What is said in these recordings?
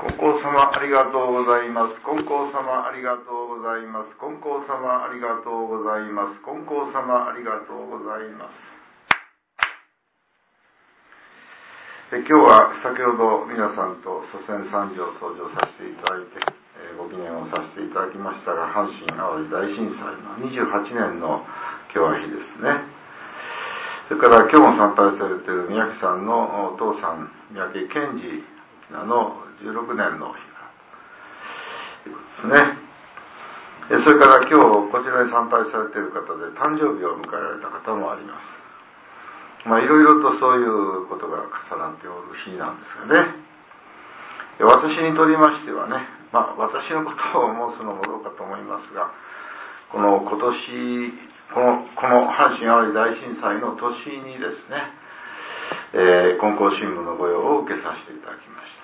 金光様ありがとうございます。金光様ありがとうございます。金光様ありがとうございます。金光様ありがとうございます。今日は先ほど皆さんと祖先三条登場させていただいて、ご記念をさせていただきましたが、阪神・淡路大震災の28年の今日は日ですね。それから今日も参拝されている宮城さんのお父さん、三宅健治の16年の日だということですね。それから今日こちらに参拝されている方で誕生日を迎えられた方もあります。いろいろとそういうことが重なっておる日なんですがね。私にとりましてはね、私のことを申すのもどうかと思いますが、この今年この阪神・淡路大震災の年にですね、金光新聞の御用を受けさせていただきました。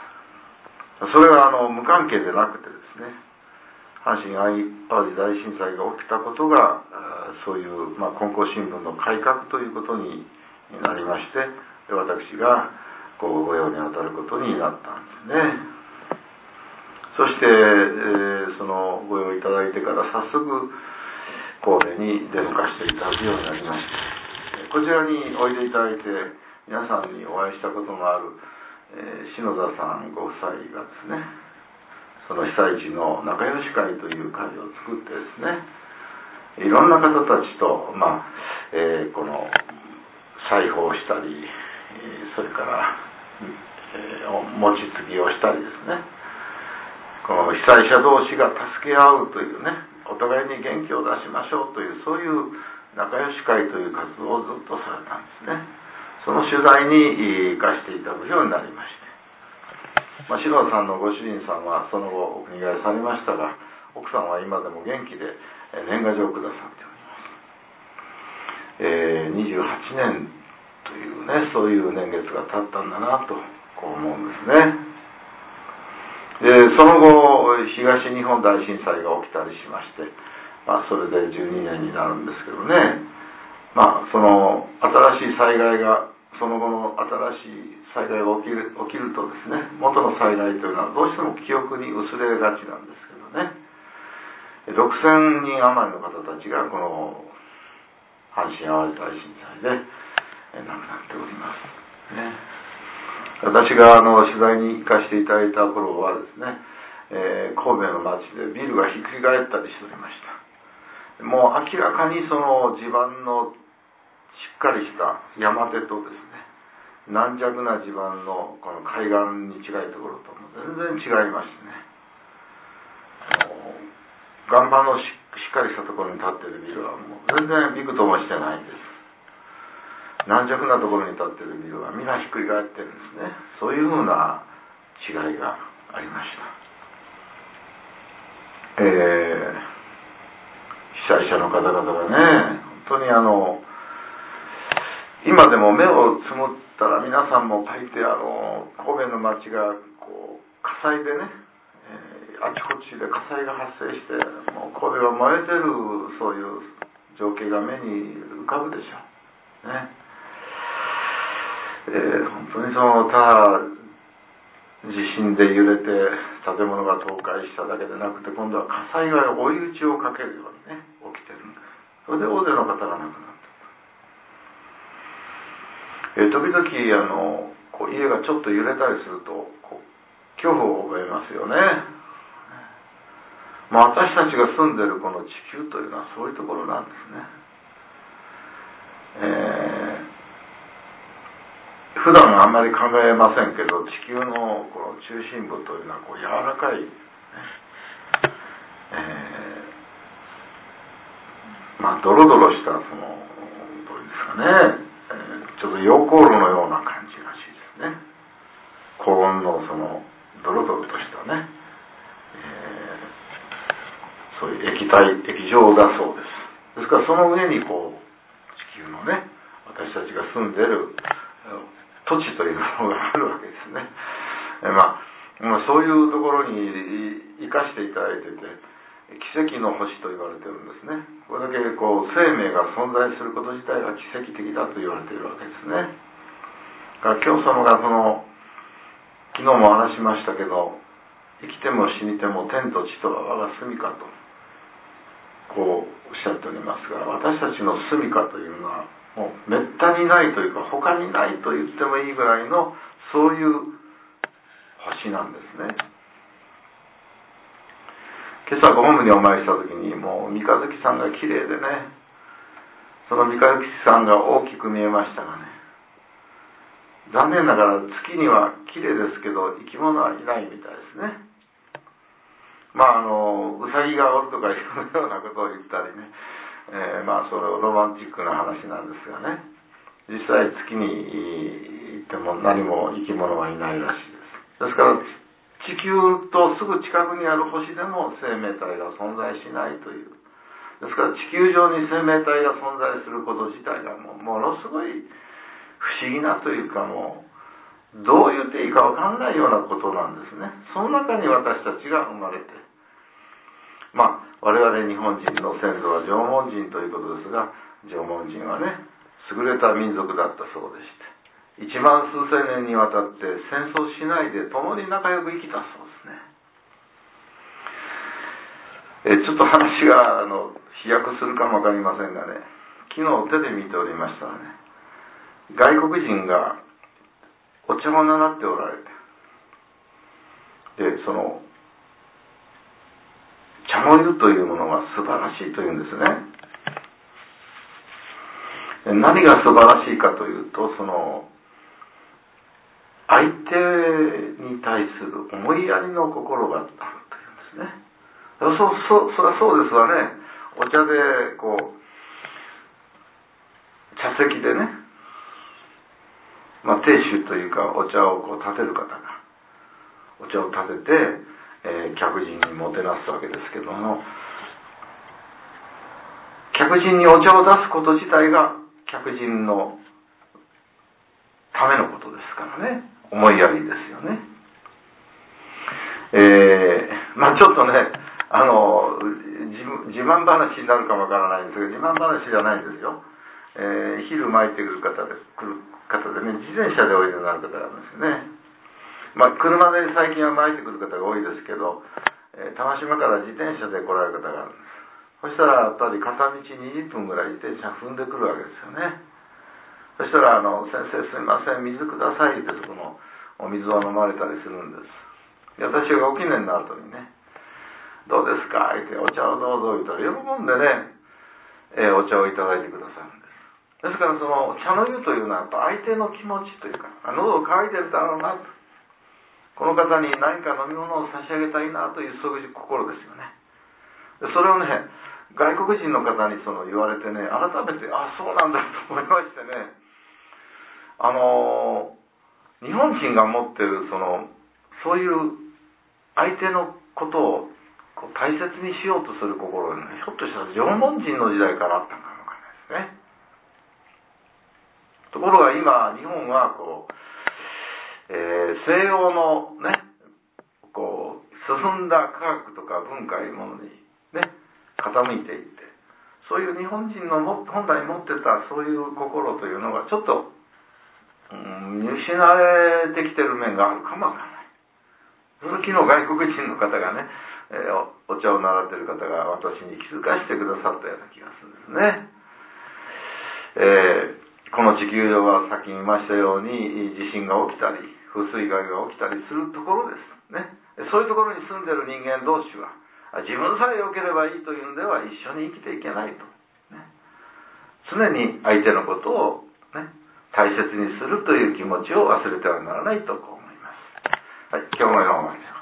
それが無関係でなくてですね、阪神・淡路大震災が起きたことがそういう金光新聞の改革ということになりまして、私が御用に当たることになったんですね。そして、その御用いただいてから早速神戸に出向かしていただくようになりまして、こちらにおいでいただいて皆さんにお会いしたこともある、篠田さんご夫妻がですね、その被災地の仲良し会という会を作ってですね、いろんな方たちと、この裁縫をしたり、それから、餅つきをしたりですね、この被災者同士が助け合うというね、お互いに元気を出しましょうという、そういう仲良し会という活動をずっとされたんですね。その取材に行かせていただくようになりまして、篠田さんのご主人さんはその後お国替えされましたが、奥さんは今でも元気で年賀状をくださっております。28年というね、そういう年月が経ったんだなとこう思うんですね。でその後東日本大震災が起きたりしまして、それで12年になるんですけどね、その新しい災害が、その後の新しい災害が起きるとですね、元の災害というのはどうしても記憶に薄れがちなんですけどね、6000人余りの方たちがこの阪神・淡路大震災で亡くなっておりますね。私が取材に行かせていただいた頃はですね、神戸の街でビルがひっくり返ったりしておりました。もう明らかにその地盤のしっかりした山手とですね、軟弱な地盤のこの海岸に近いところとも全然違いましてね、岩盤のしっかりしたところに建っているビルはもう全然びくともしてないんです。軟弱なところに建っているビルはみんなひっくり返ってるんですね。そういうふうな違いがありました。被災者の方々がね、本当に今でも目をつむったら皆さんも書いて神戸の街がこう火災でね、あちこちで火災が発生してもう神戸が燃えてる、そういう情景が目に浮かぶでしょうね。本当にただ地震で揺れて建物が倒壊しただけでなくて、今度は火災が追い打ちをかけるようにね起きてるんです。それで大勢の方が亡くなった。時々家がちょっと揺れたりすると恐怖を覚えますよね。私たちが住んでるこの地球というのはそういうところなんですね。普段あんまり考えませんけど、地球のこの中心部というのは柔らかい、ドロドロしたどうですかね、ちょっと溶鉱炉のような感じらしいですね。高温のドロドロとしたね、そういう液状だそうです。ですからその上に地球のね、私たちが住んでる土地というものがあるわけですね。そういうところに生かしていただいてて、奇跡の星と言われてるんですね。これだけ生命が存在すること自体が奇跡的だと言われているわけですね。だから教祖が昨日も話しましたけど、 生きても死にても天と地とは我が住みかとこうおっしゃっておりますが、私たちの住みかというのはもうめったにないというか他にないと言ってもいいぐらいのそういう星なんですね。今朝ご本部にお参りした時にもう三日月さんが綺麗でね、その三日月さんが大きく見えましたがね、残念ながら月には綺麗ですけど生き物はいないみたいですね。ウサギがおるとかいうようなことを言ったりね、それをロマンチックな話なんですがね、実際月に行っても何も生き物はいないらしいです。ですから地球とすぐ近くにある星でも生命体が存在しないという、ですから地球上に生命体が存在すること自体がものすごい不思議なというか、もうどう言っていいか分かんないようなことなんですね。その中に私たちが生まれて、我々日本人の先祖は縄文人ということですが、縄文人はね優れた民族だったそうでして、1万数千年にわたって戦争しないで共に仲良く生きたそうですね。ちょっと話が飛躍するかも分かりませんがね、昨日手で見ておりましたらね、外国人がお茶を習っておられて、でその茶の湯というものが素晴らしいというんですね。何が素晴らしいかというと、その相手に対する思いやりの心があるというんですね。そりゃそうですわね。お茶で茶席でね、亭主というかお茶を立てる方がお茶を立てて、客人にもてなすわけですけども、客人にお茶を出すこと自体が客人のためのことですからね、思いやりですよね。ちょっとね自慢話になるかもわからないんですけど、自慢話じゃないんですよ。昼巻いてくる方でね、自転車でおいでになる方があるんですよね。車で最近は巻いてくる方が多いですけど、玉島から自転車で来られる方があるんです。そしたらやっぱり片道20分ぐらい自転車踏んでくるわけですよね。そしたら先生すいません水くださいってそこのお水を飲まれたりするんです。私がおきねになるとにね、どうですかってお茶をどうぞ言ったら喜んでね、お茶をいただいてくださるんです。ですからその茶の湯というのはやっぱ相手の気持ちというか、喉乾いてるだろうなと、この方に何か飲み物を差し上げたいなというそういう心ですよね。でそれをね外国人の方に言われてね、改めてそうなんだと思いましてね、日本人が持っているそういう相手のことを大切にしようとする心がね、ひょっとしたら縄文人の時代からあったのかもわからないですね。ところが今日本は西洋のね進んだ科学とか文化いうものにね傾いていって、そういう日本人の本来持ってたそういう心というのがちょっと見失われてきてる面があるかもわからない。その昨日外国人の方がね、お茶を習っている方が私に気づかせてくださったような気がするんですね。この地球上はさっき言いましたように地震が起きたり風水害が起きたりするところですね。そういうところに住んでいる人間同士は自分さえ良ければいいというんでは一緒に生きていけないと、ね、常に相手のことを、ね、大切にするという気持ちを忘れてはならないと思います。はい、今日も読まれます。